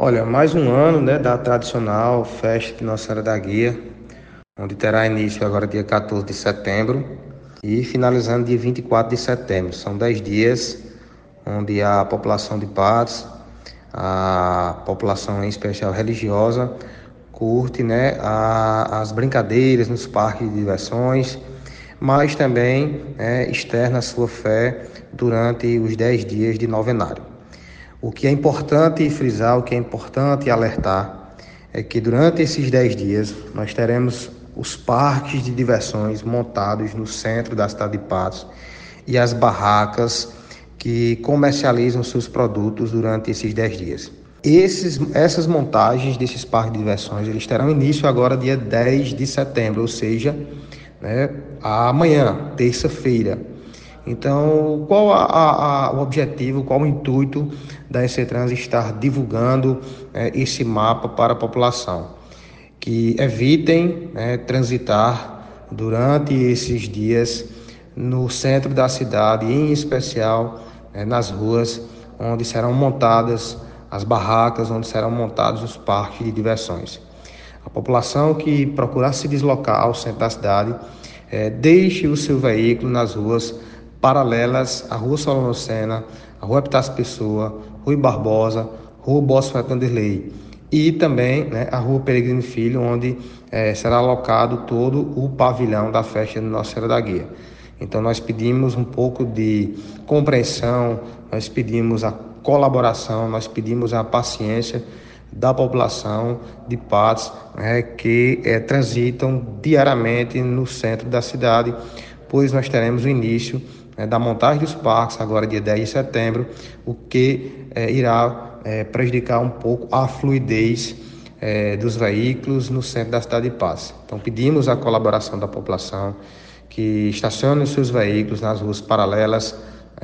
Olha, mais um ano, né, da tradicional festa de Nossa Senhora da Guia, onde terá início agora dia 14 de setembro e finalizando dia 24 de setembro. São 10 dias onde a população de Patos, a população em especial religiosa, curte, né, as brincadeiras nos parques de diversões, mas também externa a sua fé durante os 10 dias de novenário. O que é importante frisar, o que é importante alertar, é que durante esses 10 dias nós teremos os parques de diversões montados no centro da cidade de Patos e as barracas que comercializam seus produtos durante esses 10 dias. Essas montagens desses parques de diversões, eles terão início agora dia 10 de setembro, ou seja, amanhã, terça-feira. Então, qual o objetivo, qual o intuito da ECTRANS estar divulgando esse mapa para a população? Que evitem transitar durante esses dias no centro da cidade, em especial nas ruas onde serão montadas as barracas, onde serão montados os parques de diversões. A população que procurar se deslocar ao centro da cidade, deixe o seu veículo nas ruas paralelas à Rua Solano Sena, a Rua Epitácio Pessoa, Rui Barbosa, Rua Bosco Vanderlei e também a Rua Peregrino Filho, onde será alocado todo o pavilhão da festa de Nossa Senhora da Guia. Então nós pedimos um pouco de compreensão, nós pedimos a colaboração, nós pedimos a paciência da população de Patos que transitam diariamente no centro da cidade, pois nós teremos o início da montagem dos parques, agora dia 10 de setembro, o que irá prejudicar um pouco a fluidez dos veículos no centro da cidade de Patos. Então pedimos a colaboração da população que estacione os seus veículos nas ruas paralelas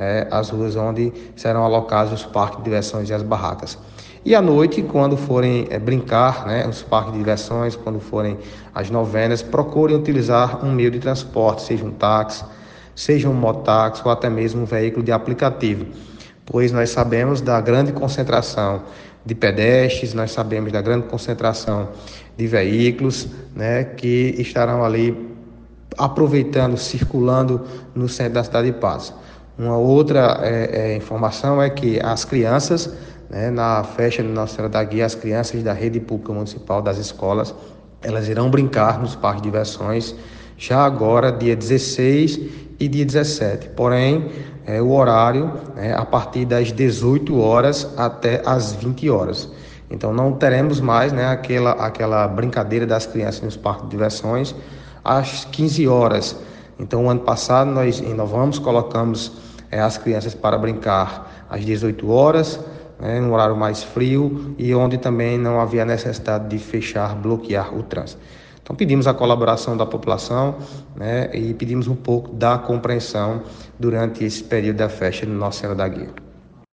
às ruas onde serão alocados os parques de diversões e as barracas. E à noite, quando forem brincar, os parques de diversões, quando forem as novenas, procurem utilizar um meio de transporte, seja um táxi, seja um mototáxi ou até mesmo um veículo de aplicativo, pois nós sabemos da grande concentração de pedestres, nós sabemos da grande concentração de veículos que estarão ali aproveitando, circulando no centro da cidade de Patos. Uma outra informação é que as crianças, na festa de Nossa Senhora da Guia, as crianças da rede pública municipal, das escolas, elas irão brincar nos parques de diversões já agora, dia 16 e dia 17. Porém, o horário a partir das 18 horas até as 20 horas. Então não teremos mais aquela brincadeira das crianças nos parques de diversões às 15 horas. Então, o ano passado nós inovamos, colocamos as crianças para brincar às 18 horas, num horário mais frio e onde também não havia necessidade de fechar, bloquear o trânsito. Então pedimos a colaboração da população e pedimos um pouco da compreensão durante esse período da festa de Nossa Senhora da Guia.